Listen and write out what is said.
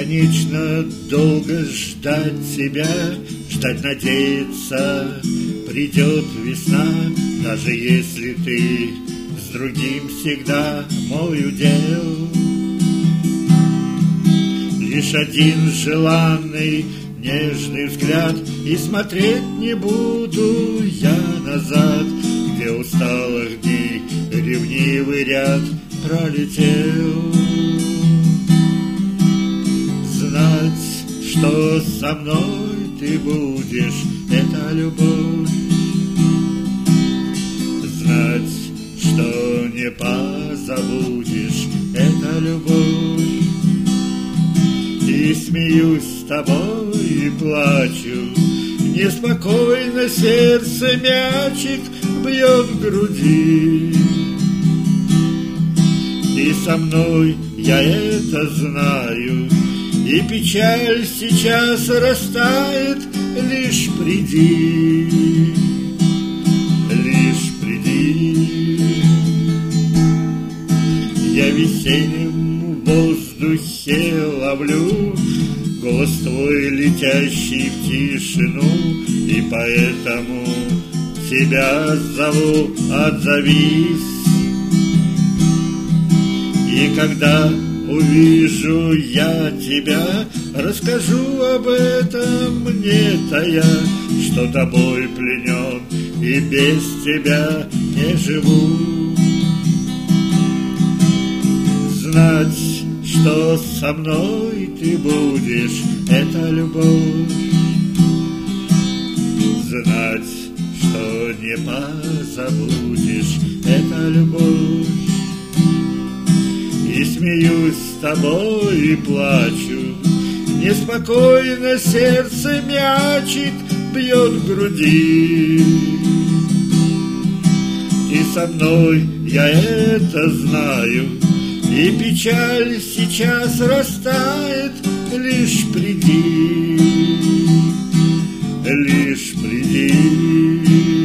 Бесконечно долго ждать тебя, ждать, надеяться, придет весна, даже если ты с другим всегда мой удел. Лишь один желанный нежный взгляд, и смотреть не буду я назад, где усталых дней ревнивый ряд пролетел. Знать, что со мной ты будешь, это любовь. Знать, что не позабудешь, это любовь. И смеюсь с тобой и плачу, неспокойно сердце мячик бьет в груди. Ты со мной, я это знаю, и печаль сейчас растает, лишь приди, лишь приди. Я в весеннем воздухе ловлю голос твой, летящий в тишину, и поэтому тебя зову, отзовись. И когда увижу я тебя, расскажу об этом, не тая, что тобой пленен и без тебя не живу. Знать, что со мной ты будешь, это любовь. Знать, что не позабудешь, это любовь. И смеюсь с тобой и плачу, неспокойно сердце мячик бьет в груди. Ты со мной, я это знаю, и печаль сейчас растает, лишь приди, лишь приди.